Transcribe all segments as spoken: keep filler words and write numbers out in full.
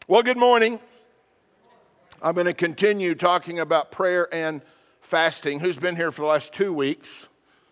Well, good morning. I'm going to continue talking about prayer and fasting. Who's been here for the last two weeks?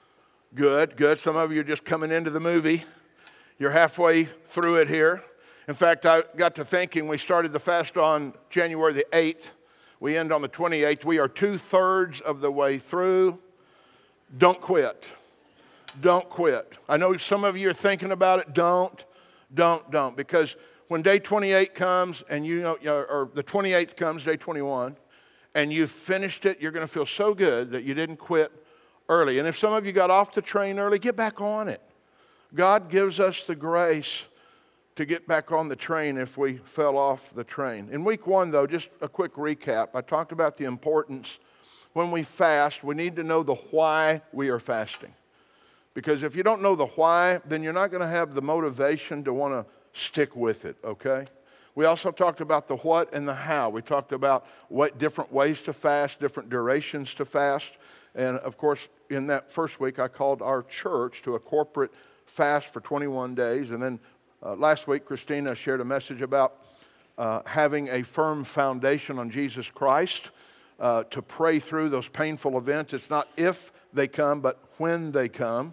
Good, good. Some of you are just coming into the movie. You're halfway through it here. In fact, I got to thinking, we started the fast on January the eighth. We end on the twenty-eighth. We are two-thirds of the way through. Don't quit. Don't quit. I know some of you are thinking about it. Don't, don't, don't. Because when day twenty-eight comes, and you know, or the twenty-eighth comes, day twenty-one, and you've finished it, you're going to feel so good that you didn't quit early. And if some of you got off the train early, get back on it. God gives us the grace to get back on the train if we fell off the train. In week one, though, just a quick recap. I talked about the importance when we fast, we need to know the why we are fasting. Because if you don't know the why, then you're not going to have the motivation to want to stick with it, okay? We also talked about the what and the how. We talked about what different ways to fast, different durations to fast. And, of course, in that first week, I called our church to a corporate fast for twenty-one days. And then uh, last week, Christina shared a message about uh, having a firm foundation on Jesus Christ uh, to pray through those painful events. It's not if they come, but when they come.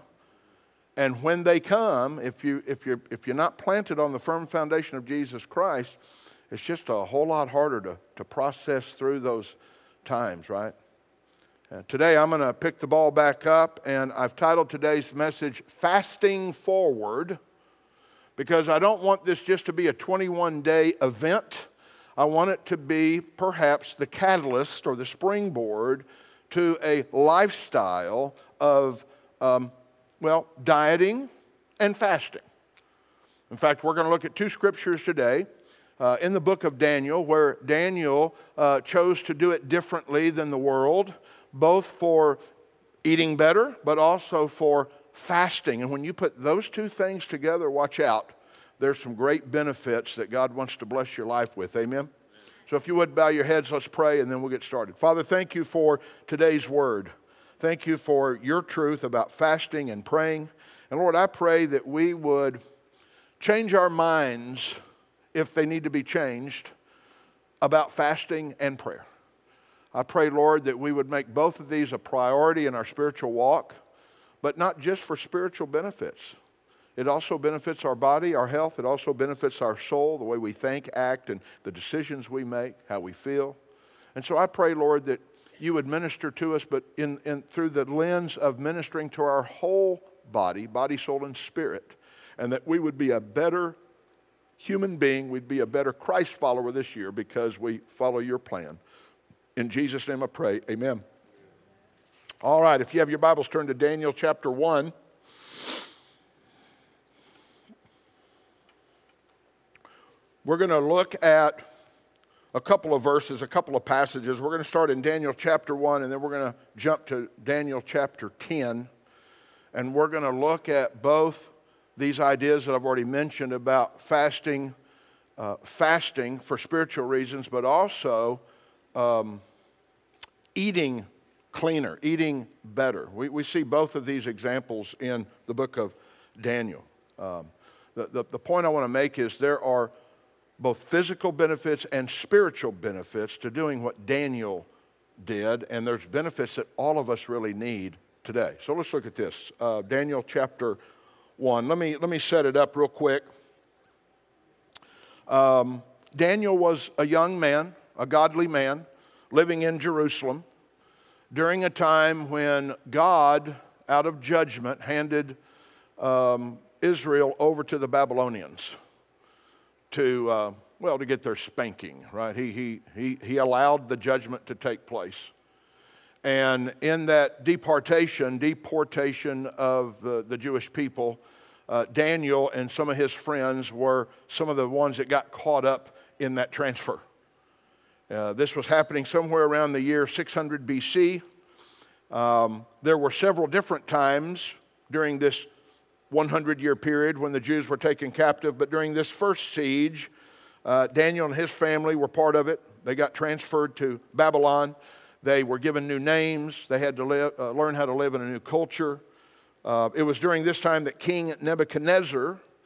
And when they come, if, you, if, you're, if you're not planted on the firm foundation of Jesus Christ, it's just a whole lot harder to, to process through those times, right? Uh, today I'm going to pick the ball back up, and I've titled today's message, Fasting Forward, because I don't want this just to be a twenty-one day event. I want it to be perhaps the catalyst or the springboard to a lifestyle of um, Well, dieting and fasting. In fact, we're going to look at two scriptures today uh, in the book of Daniel, where Daniel uh, chose to do it differently than the world, both for eating better, but also for fasting. And when you put those two things together, watch out. There's some great benefits that God wants to bless your life with. Amen? So if you would bow your heads, let's pray, and then we'll get started. Father, thank you for today's word. Thank you for your truth about fasting and praying. And Lord, I pray that we would change our minds, if they need to be changed, about fasting and prayer. I pray, Lord, that we would make both of these a priority in our spiritual walk, but not just for spiritual benefits. It also benefits our body, our health. It also benefits our soul, the way we think, act, and the decisions we make, how we feel. And so I pray, Lord, that you would minister to us, but in, in through the lens of ministering to our whole body, body, soul, and spirit, and that we would be a better human being, we'd be a better Christ follower this year because we follow your plan. In Jesus' name I pray, amen. All right, if you have your Bibles, turn to Daniel chapter one. We're going to look at a couple of verses, a couple of passages. We're going to start in Daniel chapter one, and then we're going to jump to Daniel chapter ten. And we're going to look at both these ideas that I've already mentioned about fasting, uh, fasting for spiritual reasons, but also um, eating cleaner, eating better. We, we see both of these examples in the book of Daniel. Um, the, the, the point I want to make is there are both physical benefits and spiritual benefits to doing what Daniel did, and there's benefits that all of us really need today. So let's look at this. Uh, Daniel chapter one. Let me, let me set it up real quick. Um, Daniel was a young man, a godly man, living in Jerusalem during a time when God, out of judgment, handed um, Israel over to the Babylonians. To, uh, well, to get their spanking, right? He, he, he, he allowed the judgment to take place. And in that deportation, deportation of the, the Jewish people, uh, Daniel and some of his friends were some of the ones that got caught up in that transfer. Uh, this was happening somewhere around the year six hundred B C. Um, there were several different times during this hundred-year period when the Jews were taken captive, but during this first siege, uh, Daniel and his family were part of it. They got transferred to Babylon. They were given new names. They had to live, uh, learn how to live in a new culture. Uh, it was during this time that King Nebuchadnezzar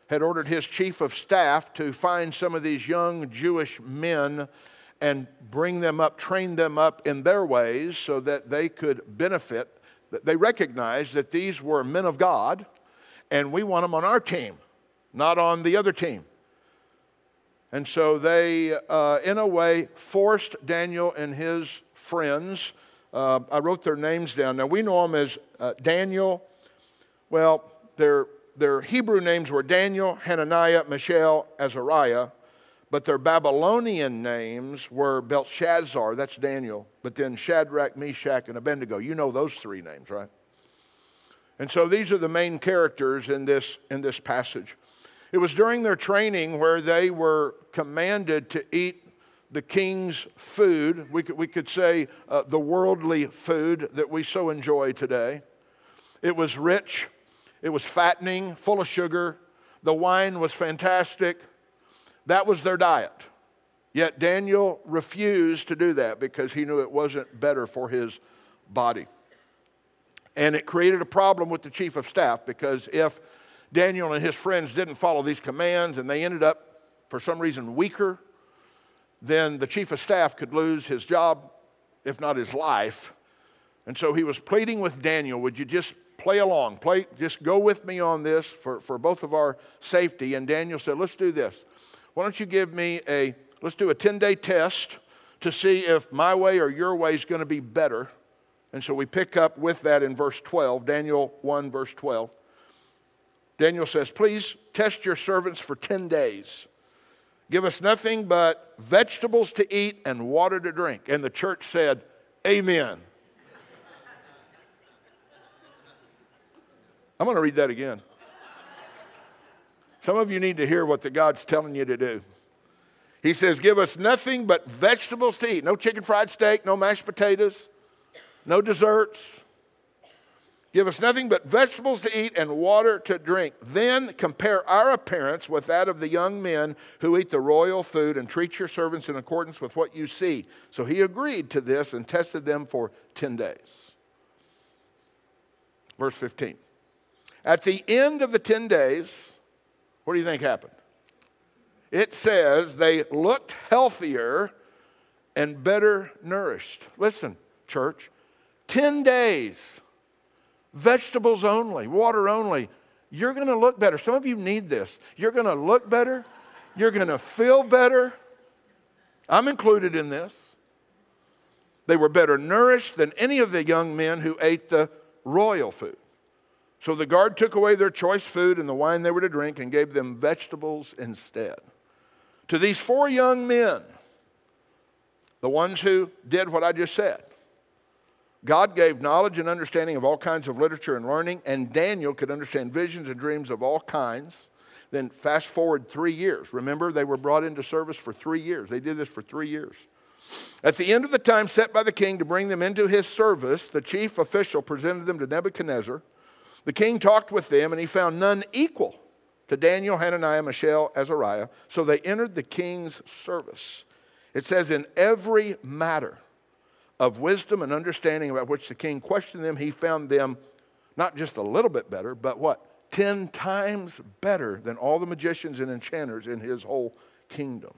had ordered his chief of staff to find some of these young Jewish men and bring them up, train them up in their ways so that they could benefit. They recognized that these were men of God, and we want them on our team, not on the other team. And so they, uh, in a way, forced Daniel and his friends. Uh, I wrote their names down. Now, we know them as uh, Daniel. Well, their, their Hebrew names were Daniel, Hananiah, Mishael, Azariah. But their Babylonian names were Belshazzar, that's Daniel, but then Shadrach, Meshach, and Abednego. You know those three names, right? And so these are the main characters in this, in this passage. It was during their training where they were commanded to eat the king's food. We could, we could say uh, the worldly food that we so enjoy today. It was rich. It was fattening, full of sugar. The wine was fantastic. That was their diet. Yet Daniel refused to do that because he knew it wasn't better for his body. And it created a problem with the chief of staff, because if Daniel and his friends didn't follow these commands and they ended up, for some reason, weaker, then the chief of staff could lose his job, if not his life. And so he was pleading with Daniel, would you just play along, play, just go with me on this for, for both of our safety. And Daniel said, let's do this. Why don't you give me a, let's do a ten-day test to see if my way or your way is going to be better. And so we pick up with that in verse twelve, Daniel one, verse twelve. Daniel says, please test your servants for ten days. Give us nothing but vegetables to eat and water to drink. And the church said, amen. I'm going to read that again. Some of you need to hear what the God's telling you to do. He says, give us nothing but vegetables to eat. No chicken fried steak, no mashed potatoes, no desserts. Give us nothing but vegetables to eat and water to drink. Then compare our appearance with that of the young men who eat the royal food, and treat your servants in accordance with what you see. So he agreed to this and tested them for ten days. Verse fifteen. At the end of the ten days, what do you think happened? It says they looked healthier and better nourished. Listen, church, ten days, vegetables only, water only. You're going to look better. Some of you need this. You're going to look better. You're going to feel better. I'm included in this. They were better nourished than any of the young men who ate the royal food. So the guard took away their choice food and the wine they were to drink and gave them vegetables instead. To these four young men, the ones who did what I just said, God gave knowledge and understanding of all kinds of literature and learning, and Daniel could understand visions and dreams of all kinds. Then fast forward three years. Remember, they were brought into service for three years. They did this for three years. At the end of the time set by the king to bring them into his service, the chief official presented them to Nebuchadnezzar. The king talked with them, and he found none equal to Daniel, Hananiah, Mishael, Azariah. So they entered the king's service. It says, in every matter of wisdom and understanding about which the king questioned them, he found them not just a little bit better, but what? Ten times better than all the magicians and enchanters in his whole kingdom.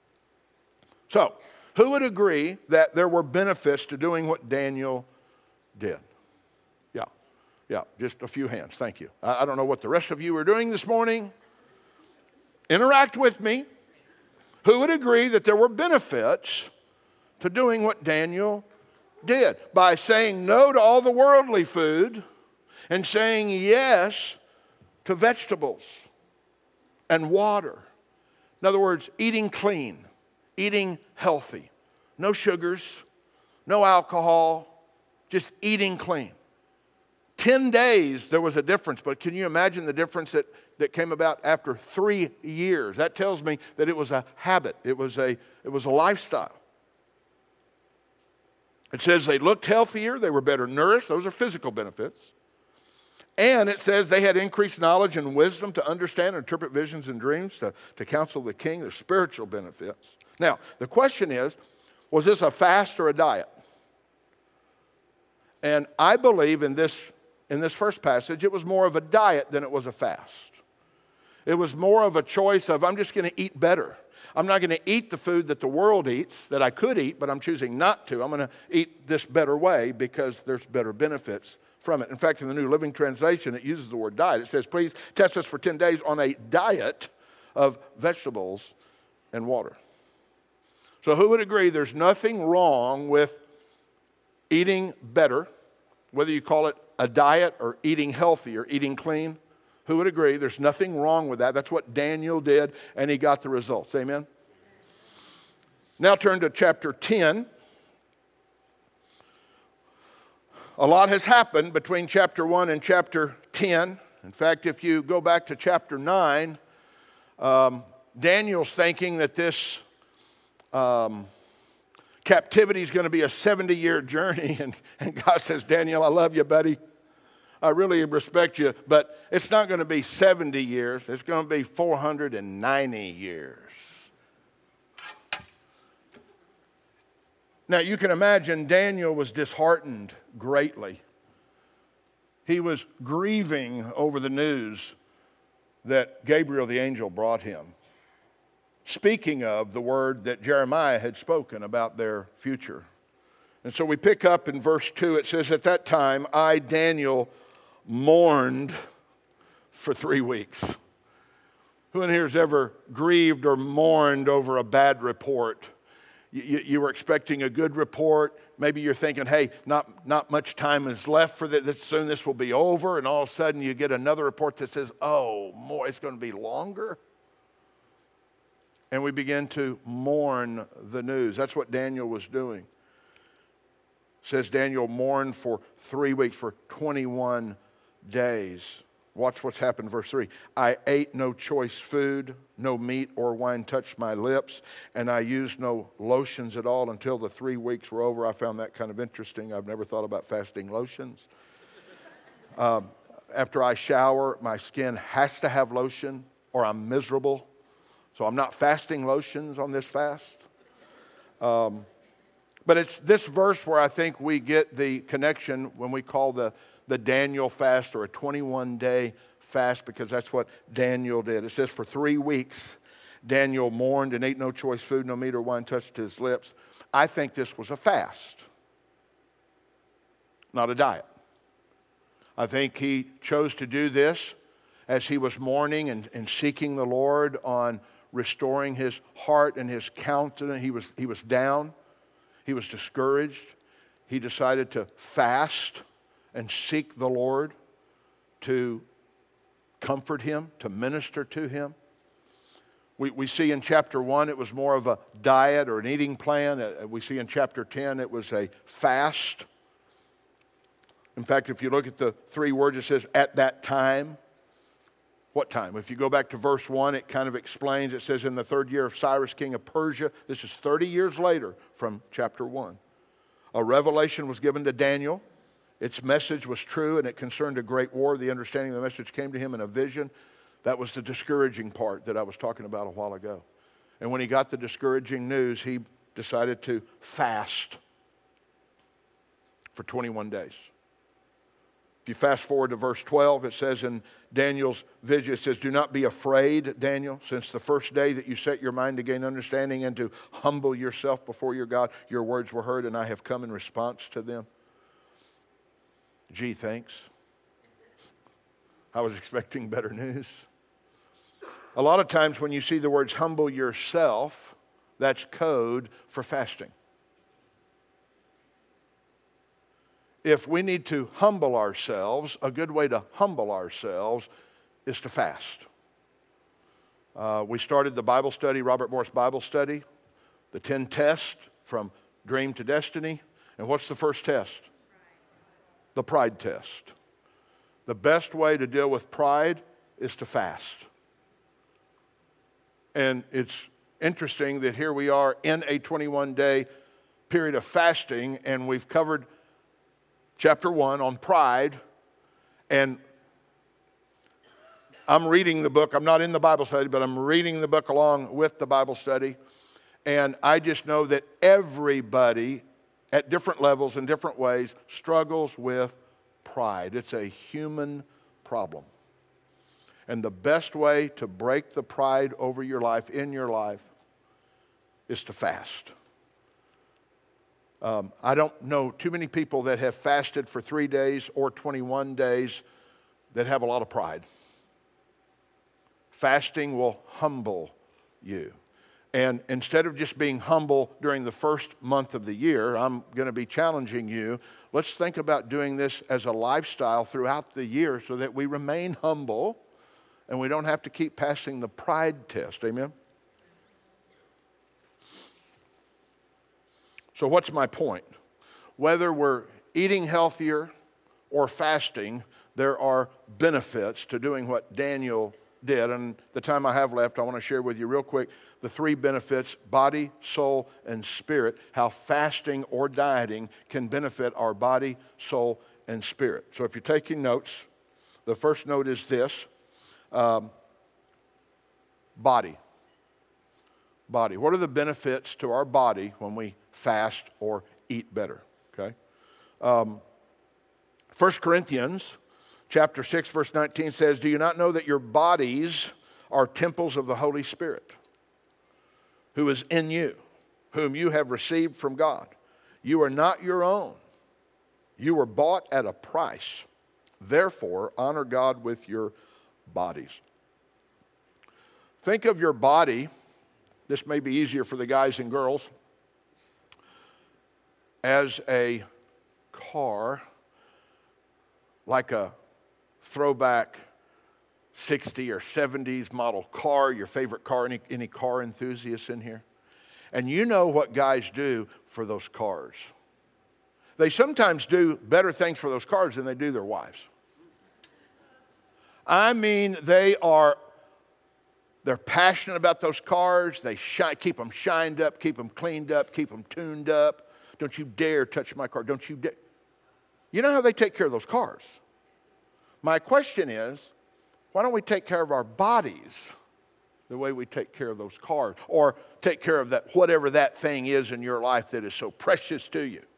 So, who would agree that there were benefits to doing what Daniel did? Yeah, yeah, just a few hands. Thank you. I, I don't know what the rest of you are doing this morning. Interact with me. Who would agree that there were benefits to doing what Daniel did? By saying no to all the worldly food and saying yes to vegetables and water. In other words, eating clean, eating healthy. No sugars, no alcohol, just eating clean. Ten days there was a difference, but can you imagine the difference that, that came about after three years? That tells me that it was a habit. It was a, it was a lifestyle. It says they looked healthier, they were better nourished. Those are physical benefits. And it says they had increased knowledge and wisdom to understand and interpret visions and dreams, to, to counsel the king. There's spiritual benefits. Now, the question is, was this a fast or a diet? And I believe in this, in this first passage, it was more of a diet than it was a fast. It was more of a choice of, I'm just going to eat better. I'm not going to eat the food that the world eats, that I could eat, but I'm choosing not to. I'm going to eat this better way because there's better benefits from it. In fact, in the New Living Translation, it uses the word diet. It says, please test us for ten days on a diet of vegetables and water. So who would agree there's nothing wrong with eating better, whether you call it a diet or eating healthy or eating clean? Who would agree there's nothing wrong with that? That's what Daniel did, and he got the results. Amen? Now turn to chapter ten. A lot has happened between chapter one and chapter ten. In fact, if you go back to chapter nine, um, Daniel's thinking that this um, captivity is going to be a seventy-year journey, and, and God says, Daniel, I love you, buddy. I really respect you, but it's not going to be seventy years. It's going to be four hundred ninety years. Now, you can imagine Daniel was disheartened greatly. He was grieving over the news that Gabriel the angel brought him, speaking of the word that Jeremiah had spoken about their future. And so we pick up in verse two. It says, at that time, I, Daniel, mourned for three weeks. Who in here has ever grieved or mourned over a bad report? You, you were expecting a good report. Maybe you're thinking, hey, not, not much time is left for this. Soon this will be over. And all of a sudden you get another report that says, oh, more, it's going to be longer. And we begin to mourn the news. That's what Daniel was doing. It says Daniel mourned for three weeks, for twenty-one days. Watch what's happened, verse three. I ate no choice food, no meat or wine touched my lips, and I used no lotions at all until the three weeks were over. I found that kind of interesting. I've never thought about fasting lotions. Um, after I shower, my skin has to have lotion or I'm miserable. So I'm not fasting lotions on this fast. Um, but it's this verse where I think we get the connection when we call the the Daniel fast or a twenty-one day fast, because that's what Daniel did. It says for three weeks, Daniel mourned and ate no choice food, no meat or wine touched his lips. I think this was a fast, not a diet. I think he chose to do this as he was mourning and, and seeking the Lord on restoring his heart and his countenance. He was, he was down. He was discouraged. He decided to fast and seek the Lord to comfort him, to minister to him. We, we see in chapter one, it was more of a diet or an eating plan. Uh, we see in chapter ten, it was a fast. In fact, if you look at the three words, it says, at that time. What time? If you go back to verse one, it kind of explains. It says, in the third year of Cyrus, king of Persia. This is thirty years later from chapter one. A revelation was given to Daniel. Its message was true, and it concerned a great war. The understanding of the message came to him in a vision. That was the discouraging part that I was talking about a while ago. And when he got the discouraging news, he decided to fast for twenty-one days. If you fast forward to verse twelve, it says in Daniel's vision, it says, do not be afraid, Daniel, since the first day that you set your mind to gain understanding and to humble yourself before your God, your words were heard, and I have come in response to them. Gee, thanks. I was expecting better news. A lot of times when you see the words humble yourself, that's code for fasting. If we need to humble ourselves, a good way to humble ourselves is to fast. Uh, we started the Bible study, Robert Morris Bible study, the ten tests from dream to destiny. And what's the first test? The pride test. The best way to deal with pride is to fast. And it's interesting that here we are in a twenty-one day period of fasting, and we've covered chapter one on pride. And I'm reading the book. I'm not in the Bible study, but I'm reading the book along with the Bible study. And I just know that everybody at different levels in different ways struggles with pride. It's a human problem. And the best way to break the pride over your life, in your life, is to fast. Um, I don't know too many people that have fasted for three days or twenty-one days that have a lot of pride. Fasting will humble you. And instead of just being humble during the first month of the year, I'm going to be challenging you. Let's think about doing this as a lifestyle throughout the year so that we remain humble and we don't have to keep passing the pride test. Amen? So what's my point? Whether we're eating healthier or fasting, there are benefits to doing what Daniel did. And the time I have left, I want to share with you real quick the three benefits, body, soul, and spirit, how fasting or dieting can benefit our body, soul, and spirit. So if you're taking notes, the first note is this, um, body. Body. What are the benefits to our body when we fast or eat better? Okay. Um, First Corinthians chapter six, verse nineteen says, do you not know that your bodies are temples of the Holy Spirit, who is in you, whom you have received from God? You are not your own. You were bought at a price. Therefore, honor God with your bodies. Think of your body. This may be easier for the guys and girls. As a car, like a throwback sixties or seventies model car, your favorite car, any, any car enthusiasts in here? And you know what guys do for those cars. They sometimes do better things for those cars than they do their wives. I mean, they are They're passionate about those cars. They shi- keep them shined up, keep them cleaned up, keep them tuned up. Don't you dare touch my car. Don't you dare. You know how they take care of those cars. My question is, why don't we take care of our bodies the way we take care of those cars? Or take care of that, whatever that thing is in your life that is so precious to you.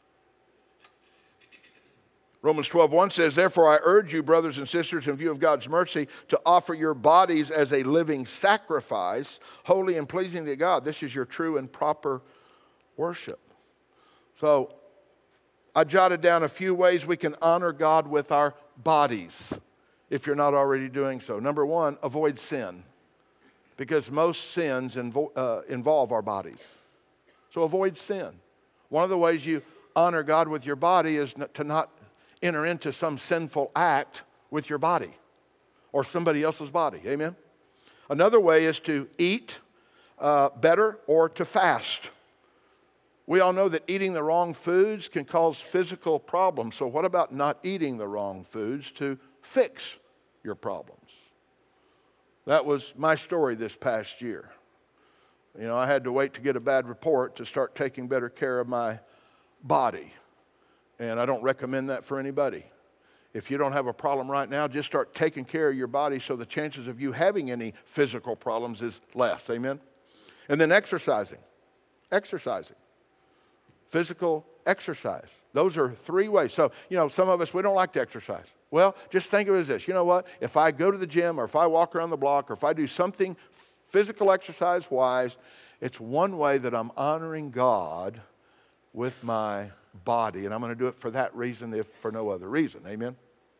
Romans twelve one says, therefore I urge you, brothers and sisters, in view of God's mercy, to offer your bodies as a living sacrifice, holy and pleasing to God. This is your true and proper worship. So I jotted down a few ways we can honor God with our bodies, if you're not already doing so. Number one, avoid sin, because most sins invo- uh, involve our bodies. So avoid sin. One of the ways you honor God with your body is to not enter into some sinful act with your body or somebody else's body. Amen? Another way is to eat uh, better or to fast. We all know that eating the wrong foods can cause physical problems. So what about not eating the wrong foods to fix your problems? That was my story this past year. You know, I had to wait to get a bad report to start taking better care of my body. And I don't recommend that for anybody. If you don't have a problem right now, just start taking care of your body so the chances of you having any physical problems is less. Amen? And then exercising. Exercising. Physical exercise. Those are three ways. So, you know, some of us, we don't like to exercise. Well, just think of it as this. You know what? If I go to the gym or if I walk around the block or if I do something physical exercise-wise, it's one way that I'm honoring God with my body. And I'm going to do it for that reason, if for no other reason. Amen?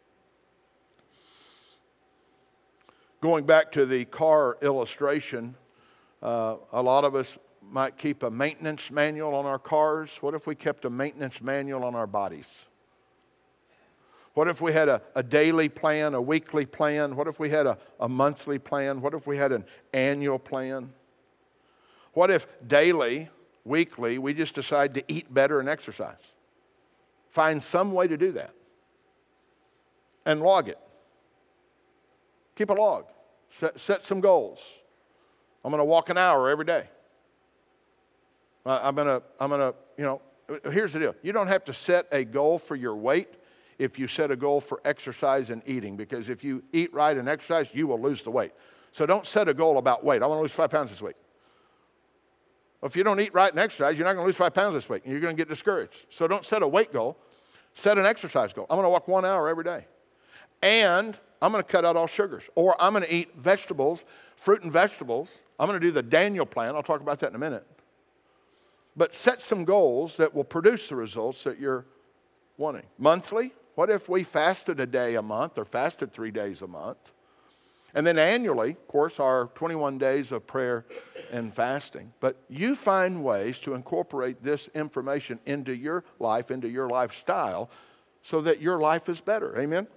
Going back to the car illustration, uh, a lot of us might keep a maintenance manual on our cars. What if we kept a maintenance manual on our bodies? What if we had a, a daily plan, a weekly plan? What if we had a, a monthly plan? What if we had an annual plan? What if daily, weekly, we just decide to eat better and exercise? Find some way to do that. And log it. Keep a log. Set, set some goals. I'm going to walk an hour every day. I'm going to, I'm going to, you know, here's the deal. You don't have to set a goal for your weight if you set a goal for exercise and eating, because if you eat right and exercise, you will lose the weight. So don't set a goal about weight. I want to lose five pounds this week. Well, if you don't eat right and exercise, you're not going to lose five pounds this week, and you're going to get discouraged. So don't set a weight goal. Set an exercise goal. I'm going to walk one hour every day. And I'm going to cut out all sugars. Or I'm going to eat vegetables, fruit and vegetables. I'm going to do the Daniel plan. I'll talk about that in a minute. But set some goals that will produce the results that you're wanting. Monthly, what if we fasted a day a month or fasted three days a month? And then annually, of course, our twenty-one days of prayer and fasting. But you find ways to incorporate this information into your life, into your lifestyle, so that your life is better. Amen?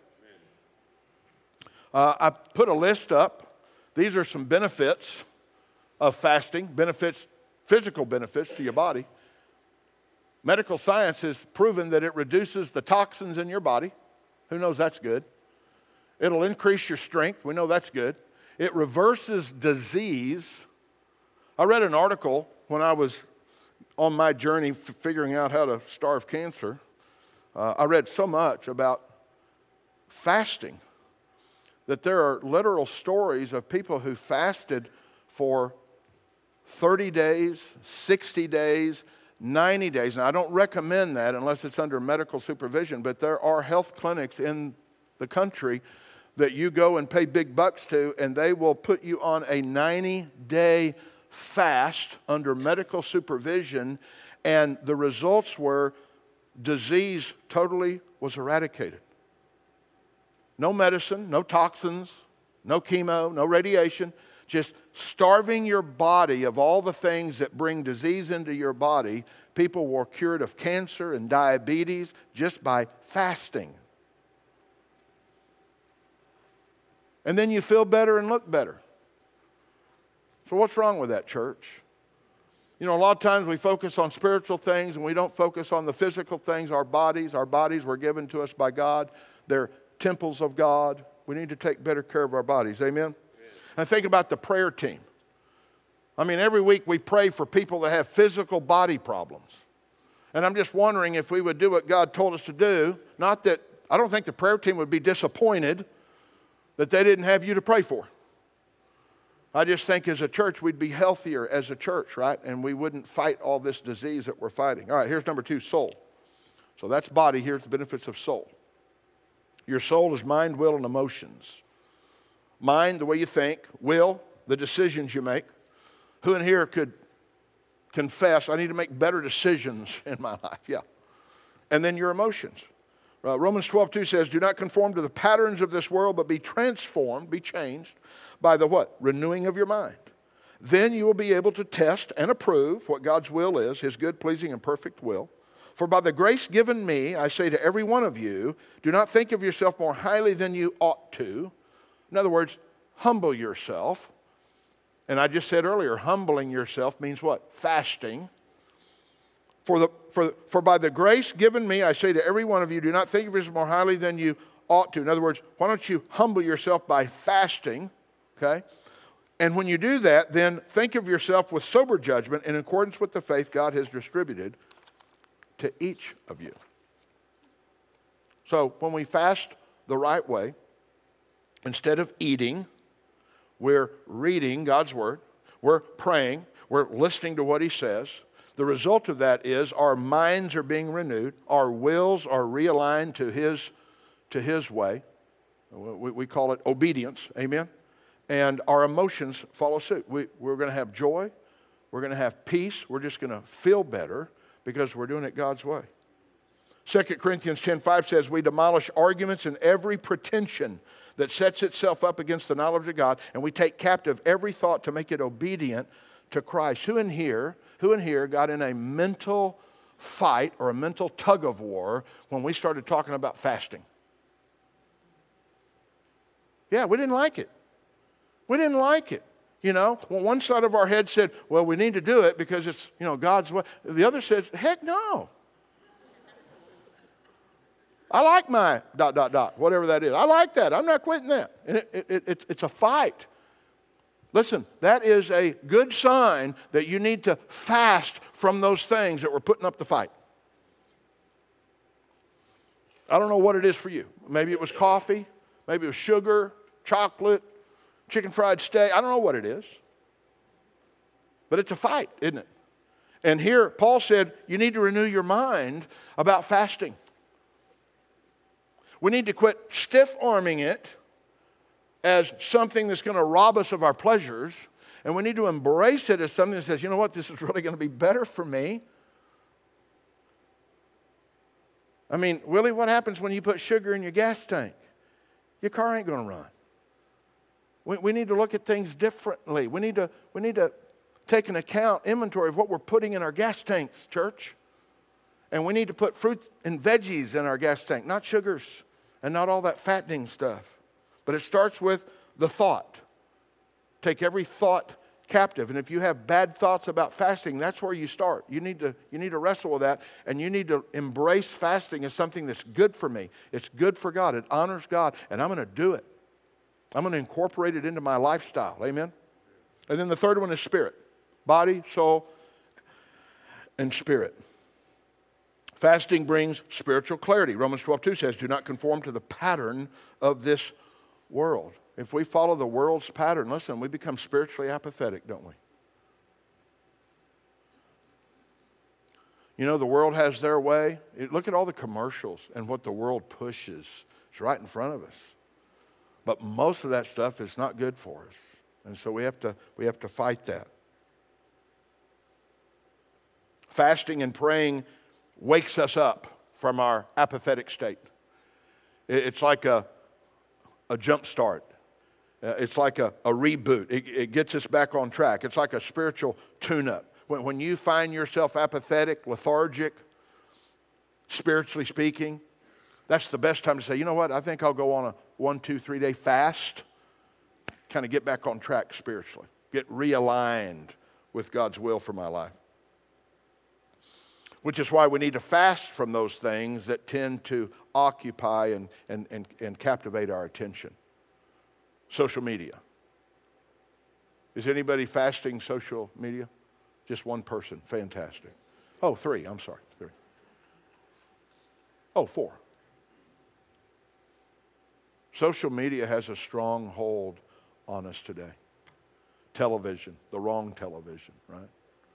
Uh, I put a list up. These are some benefits of fasting, benefits, physical benefits to your body. Medical science has proven that it reduces the toxins in your body. Who knows that's good? It'll increase your strength. We know that's good. It reverses disease. I read an article when I was on my journey f- figuring out how to starve cancer. Uh, I read so much about fasting that there are literal stories of people who fasted for thirty days, sixty days, ninety days. Now, I don't recommend that unless it's under medical supervision, but there are health clinics in the country that you go and pay big bucks to, and they will put you on a ninety-day fast under medical supervision, and the results were disease totally was eradicated. No medicine, no toxins, no chemo, no radiation, just starving your body of all the things that bring disease into your body. People were cured of cancer and diabetes just by fasting. And then you feel better and look better. So what's wrong with that, church? You know, a lot of times we focus on spiritual things and we don't focus on the physical things, our bodies. Our bodies were given to us by God. They're temples of God. We need to take better care of our bodies. Amen? Amen. And think about the prayer team. I mean, every week we pray for people that have physical body problems. And I'm just wondering if we would do what God told us to do. Not that, I don't think the prayer team would be disappointed that they didn't have you to pray for. I just think as a church, we'd be healthier as a church, right? And we wouldn't fight all this disease that we're fighting. All right, here's number two, soul. So that's body. Here's the benefits of soul. Your soul is mind, will, and emotions. Mind, the way you think. Will, the decisions you make. Who in here could confess, I need to make better decisions in my life? Yeah. And then your emotions. Uh, Romans twelve two says, do not conform to the patterns of this world, but be transformed, be changed by the what? Renewing of your mind. Then you will be able to test and approve what God's will is, his good, pleasing, and perfect will. For by the grace given me, I say to every one of you, do not think of yourself more highly than you ought to. In other words, humble yourself. And I just said earlier, humbling yourself means what? Fasting. For, the, for, for by the grace given me, I say to every one of you, do not think of yourself more highly than you ought to. In other words, why don't you humble yourself by fasting, okay? And when you do that, then think of yourself with sober judgment in accordance with the faith God has distributed to each of you. So when we fast the right way, instead of eating, we're reading God's word, we're praying, we're listening to what he says. The result of that is our minds are being renewed. Our wills are realigned to his, to his way. We, we call it obedience. Amen? And our emotions follow suit. We, we're going to have joy. We're going to have peace. We're just going to feel better because we're doing it God's way. Second Corinthians ten five says, we demolish arguments and every pretension that sets itself up against the knowledge of God, and we take captive every thought to make it obedient to Christ. Who in here... Who in here got in a mental fight or a mental tug of war when we started talking about fasting? Yeah, we didn't like it. We didn't like it. You know, well, one side of our head said, well, we need to do it because it's, you know, God's way. The other says, heck no. I like my dot, dot, dot, whatever that is. I like that. I'm not quitting that. And it, it, it, it's a fight. Listen, that is a good sign that you need to fast from those things that were putting up the fight. I don't know what it is for you. Maybe it was coffee. Maybe it was sugar, chocolate, chicken fried steak. I don't know what it is. But it's a fight, isn't it? And here, Paul said, you need to renew your mind about fasting. We need to quit stiff-arming it as something that's going to rob us of our pleasures, and we need to embrace it as something that says, you know what, this is really going to be better for me. I mean, Willie, what happens when you put sugar in your gas tank? Your car ain't going to run. We, we need to look at things differently. We need to, we need to take an account, inventory of what we're putting in our gas tanks, church. And we need to put fruit and veggies in our gas tank, not sugars and not all that fattening stuff. But it starts with the thought. Take every thought captive. And if you have bad thoughts about fasting, that's where you start. You need to, you need to wrestle with that, and you need to embrace fasting as something that's good for me. It's good for God. It honors God, and I'm going to do it. I'm going to incorporate it into my lifestyle. Amen? And then the third one is spirit. Body, soul, and spirit. Fasting brings spiritual clarity. Romans twelve two says, do not conform to the pattern of this world. If we follow the world's pattern, listen, we become spiritually apathetic, don't we? You know, the world has their way. Look at all the commercials and what the world pushes. It's right in front of us. But most of that stuff is not good for us. And so we have to, we have to fight that. Fasting and praying wakes us up from our apathetic state. It's like a, a jump start. Uh, it's like a, a reboot. It, it gets us back on track. It's like a spiritual tune-up. When, when you find yourself apathetic, lethargic, spiritually speaking, that's the best time to say, you know what, I think I'll go on a one, two, three day fast, kind of get back on track spiritually, get realigned with God's will for my life. Which is why we need to fast from those things that tend to occupy and, and, and, and captivate our attention. Social media. Is anybody fasting social media? Just one person. Fantastic. Oh, three. I'm sorry. Three. Oh, four. Social media has a strong hold on us today. Television, the wrong television, right?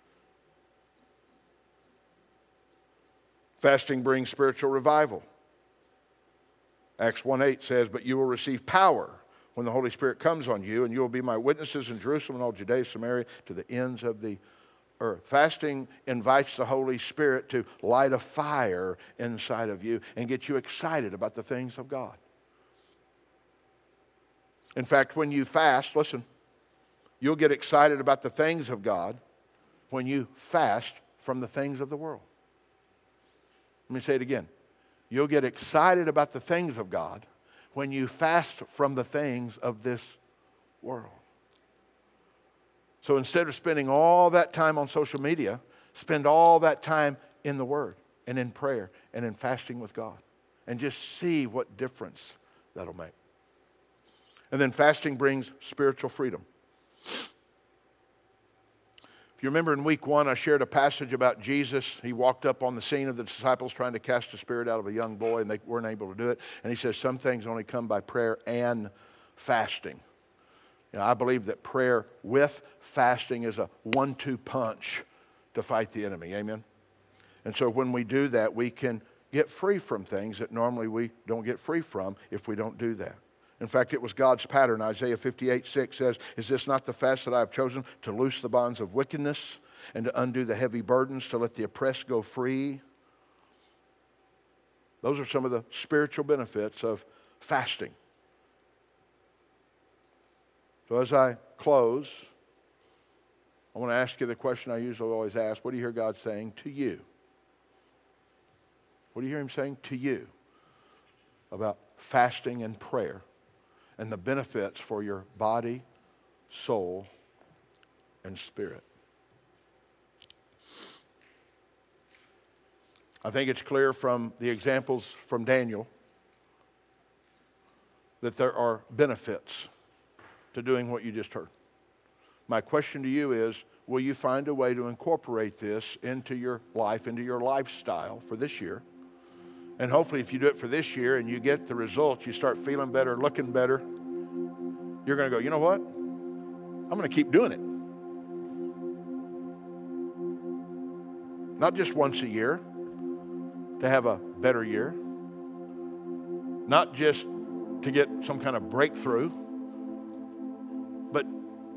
Fasting brings spiritual revival. Acts one eight says, but you will receive power when the Holy Spirit comes on you, and you will be my witnesses in Jerusalem and all Judea, Samaria, to the ends of the earth. Fasting invites the Holy Spirit to light a fire inside of you and get you excited about the things of God. In fact, when you fast, listen, you'll get excited about the things of God when you fast from the things of the world. Let me say it again. You'll get excited about the things of God when you fast from the things of this world. So instead of spending all that time on social media, spend all that time in the Word and in prayer and in fasting with God. And just see what difference that'll make. And then fasting brings spiritual freedom. If you remember in week one, I shared a passage about Jesus. He walked up on the scene of the disciples trying to cast a spirit out of a young boy, and they weren't able to do it. And he says some things only come by prayer and fasting. You know, I believe that prayer with fasting is a one two punch to fight the enemy. Amen? And so when we do that, we can get free from things that normally we don't get free from if we don't do that. In fact, it was God's pattern. Isaiah fifty-eight six says, is this not the fast that I have chosen, to loose the bonds of wickedness and to undo the heavy burdens, to let the oppressed go free? Those are some of the spiritual benefits of fasting. So as I close, I want to ask you the question I usually always ask. What do you hear God saying to you? What do you hear Him saying to you about fasting and prayer and the benefits for your body, soul, and spirit? I think it's clear from the examples from Daniel that there are benefits to doing what you just heard. My question to you is, will you find a way to incorporate this into your life, into your lifestyle for this year? And hopefully if you do it for this year and you get the results, you start feeling better, looking better, you're going to go, you know what? I'm going to keep doing it. Not just once a year to have a better year. Not just to get some kind of breakthrough,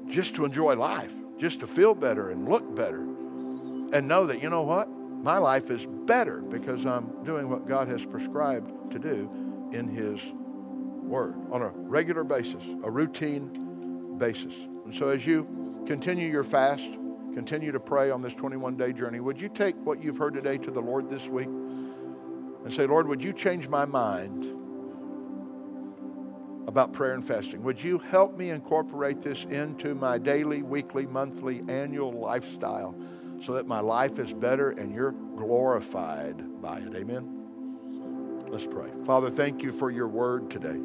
just to enjoy life, just to feel better and look better. And know that, you know what? My life is better because I'm doing what God has prescribed to do in His Word on a regular basis, a routine basis. And so as you continue your fast, continue to pray on this twenty-one day journey, would you take what you've heard today to the Lord this week and say, Lord, would you change my mind about prayer and fasting? Would you help me incorporate this into my daily, weekly, monthly, annual lifestyle so that my life is better and you're glorified by it? Amen. Let's pray. Father, thank you for your word today.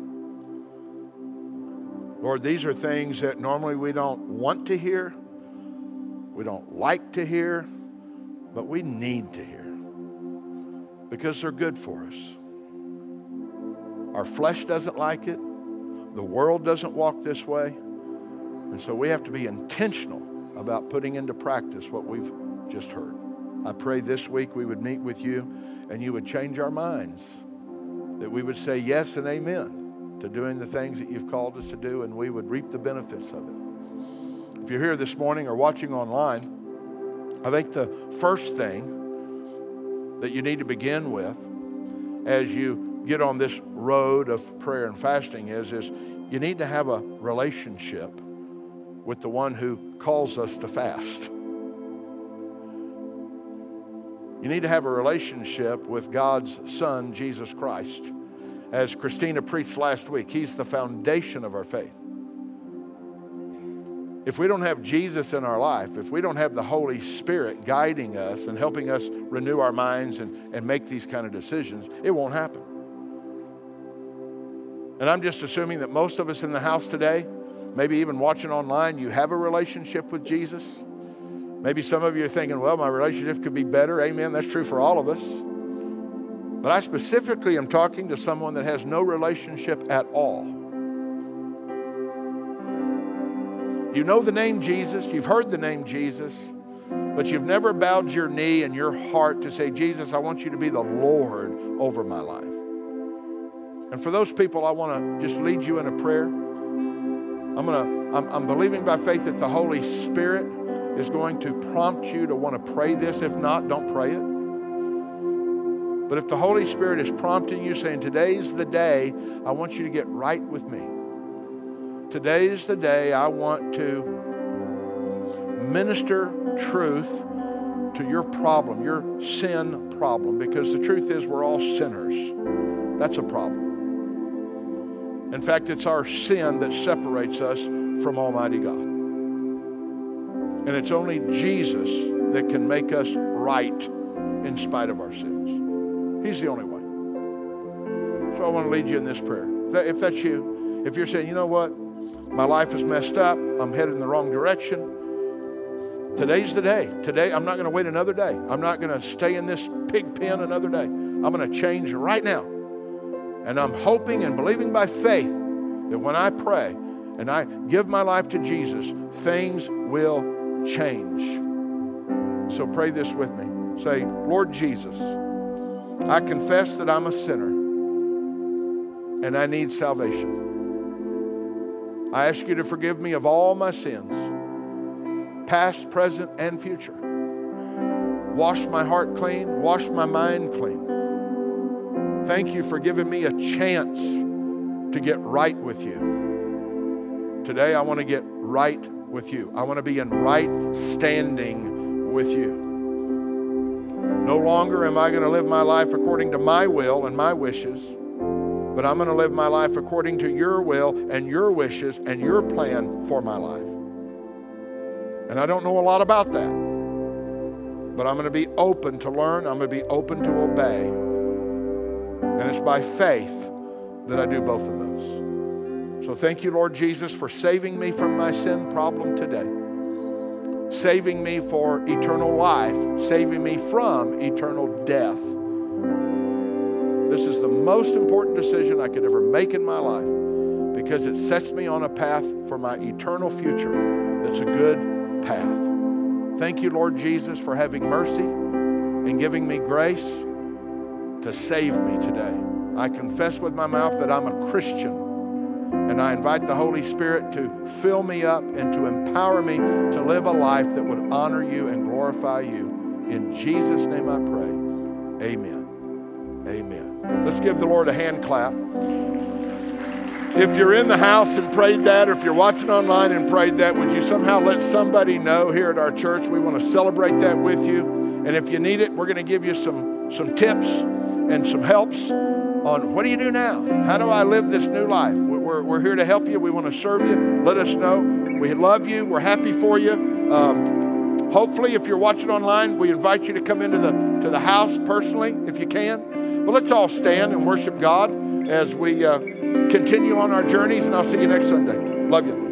Lord, these are things that normally we don't want to hear, we don't like to hear, but we need to hear because they're good for us. Our flesh doesn't like it. The world doesn't walk this way. And so we have to be intentional about putting into practice what we've just heard. I pray this week we would meet with you and you would change our minds, that we would say yes and amen to doing the things that you've called us to do, and we would reap the benefits of it. If you're here this morning or watching online, I think the first thing that you need to begin with as you get on this road of prayer and fasting is, is you need to have a relationship with the one who calls us to fast. You need to have a relationship with God's Son, Jesus Christ. As Christina preached last week, He's the foundation of our faith. If we don't have Jesus in our life, if we don't have the Holy Spirit guiding us and helping us renew our minds and, and make these kind of decisions, it won't happen. And I'm just assuming that most of us in the house today, maybe even watching online, you have a relationship with Jesus. Maybe some of you are thinking, well, my relationship could be better. Amen. That's true for all of us. But I specifically am talking to someone that has no relationship at all. You know the name Jesus. You've heard the name Jesus. But you've never bowed your knee and your heart to say, Jesus, I want you to be the Lord over my life. And for those people, I want to just lead you in a prayer. I'm going to, I'm, I'm believing by faith that the Holy Spirit is going to prompt you to want to pray this. If not, don't pray it. But if the Holy Spirit is prompting you, saying, today's the day I want you to get right with me. Today's the day I want to minister truth to your problem, your sin problem, because the truth is we're all sinners. That's a problem. In fact, it's our sin that separates us from Almighty God. And it's only Jesus that can make us right in spite of our sins. He's the only way. So I want to lead you in this prayer. If that's you, if you're saying, you know what, my life is messed up, I'm headed in the wrong direction, today's the day. Today, I'm not going to wait another day. I'm not going to stay in this pig pen another day. I'm going to change right now. And I'm hoping and believing by faith that when I pray and I give my life to Jesus, things will change. So pray this with me. Say, Lord Jesus, I confess that I'm a sinner and I need salvation. I ask you to forgive me of all my sins, past, present, and future. Wash my heart clean, wash my mind clean. Thank you for giving me a chance to get right with you. Today I want to get right with you. I want to be in right standing with you. No longer am I going to live my life according to my will and my wishes, but I'm going to live my life according to your will and your wishes and your plan for my life. And I don't know a lot about that, but I'm going to be open to learn. I'm going to be open to obey. And it's by faith that I do both of those. So thank you, Lord Jesus, for saving me from my sin problem today. Saving me for eternal life, saving me from eternal death. This is the most important decision I could ever make in my life because it sets me on a path for my eternal future that's a good path. Thank you, Lord Jesus, for having mercy and giving me grace to save me today. I confess with my mouth that I'm a Christian And I invite the Holy Spirit to fill me up and to empower me to live a life that would honor you and glorify you. In Jesus' name I pray. Amen. Amen. Let's give the Lord a hand clap. If you're in the house and prayed that, or if you're watching online and prayed that, would you somehow let somebody know here at our church? We want to celebrate that with you. And if you need it, we're going to give you some, some tips and some helps on what do you do now? How do I live this new life? We're, we're here to help you. We want to serve you. Let us know. We love you. We're happy for you. Um, hopefully, if you're watching online, we invite you to come into the, to the house personally if you can. But let's all stand and worship God as we uh, continue on our journeys, and I'll see you next Sunday. Love you.